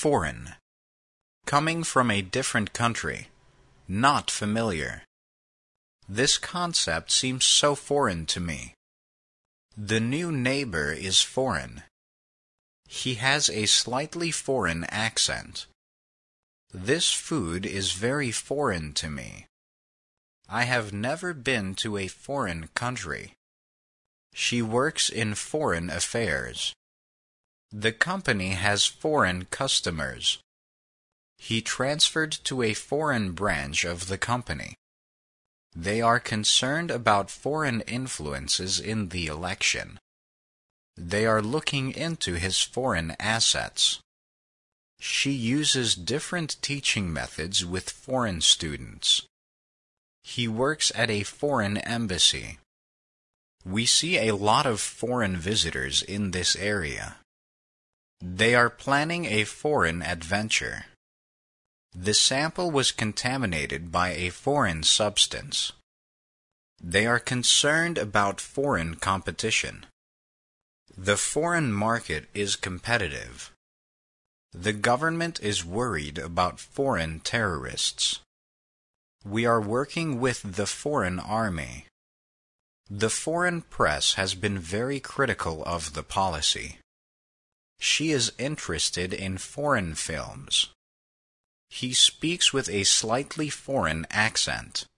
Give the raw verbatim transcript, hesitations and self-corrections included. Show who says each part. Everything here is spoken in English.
Speaker 1: Foreign. Coming from a different country. Not familiar. This concept seems so foreign to me. The new neighbor is foreign. He has a slightly foreign accent. This food is very foreign to me. I have never been to a foreign country. She works in foreign affairs. The company has foreign customers. He transferred to a foreign branch of the company. They are concerned about foreign influences in the election. They are looking into his foreign assets. She uses different teaching methods with foreign students. He works at a foreign embassy. We see a lot of foreign visitors in this area. They are planning a foreign adventure. The sample was contaminated by a foreign substance. They are concerned about foreign competition. The foreign market is competitive. The government is worried about foreign terrorists. We are working with the foreign army. The foreign press has been very critical of the policy. She is interested in foreign films. He speaks with a slightly foreign accent.